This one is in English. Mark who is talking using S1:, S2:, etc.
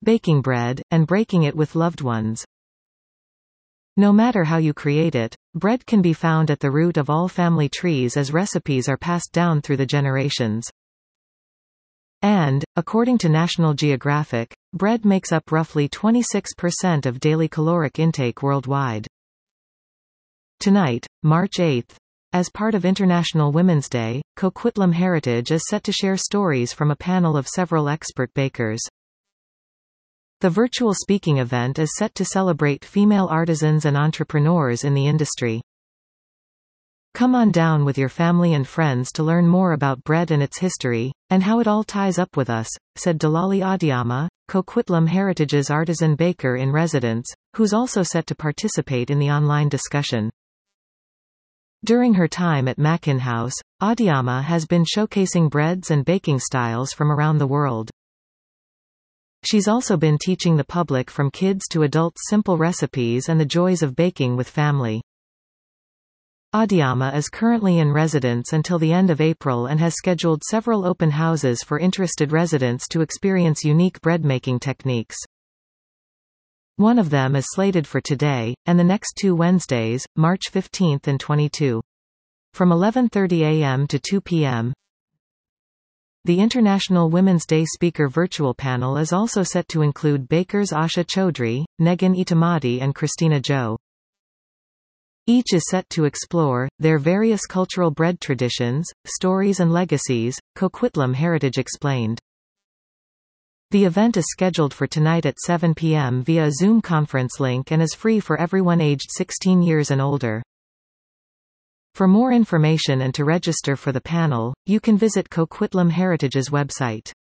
S1: baking bread, and breaking it with loved ones. No matter how you create it, bread can be found at the root of all family trees as recipes are passed down through the generations. And, according to National Geographic, bread makes up roughly 26% of daily caloric intake worldwide. Tonight, March 8, as part of International Women's Day, Coquitlam Heritage is set to share stories from a panel of several expert bakers. The virtual speaking event is set to celebrate female artisans and entrepreneurs in the industry. Come on down with your family and friends to learn more about bread and its history, and how it all ties up with us, said Delali Adiyama, Coquitlam Heritage's artisan baker in residence, who's also set to participate in the online discussion. During her time at Mackin House, Adiyama has been showcasing breads and baking styles from around the world. She's also been teaching the public from kids to adults simple recipes and the joys of baking with family. Adiyama is currently in residence until the end of April and has scheduled several open houses for interested residents to experience unique bread-making techniques. One of them is slated for today, and the next 2 Wednesdays, March 15 and 22. From 11:30 a.m. to 2 p.m. The International Women's Day speaker virtual panel is also set to include bakers Asha Chaudhry, Negan Itamadi and Christina Jo. Each is set to explore their various cultural bread traditions, stories and legacies, Coquitlam Heritage explained. The event is scheduled for tonight at 7 p.m. via a Zoom conference link and is free for everyone aged 16 years and older. For more information and to register for the panel, you can visit Coquitlam Heritage's website.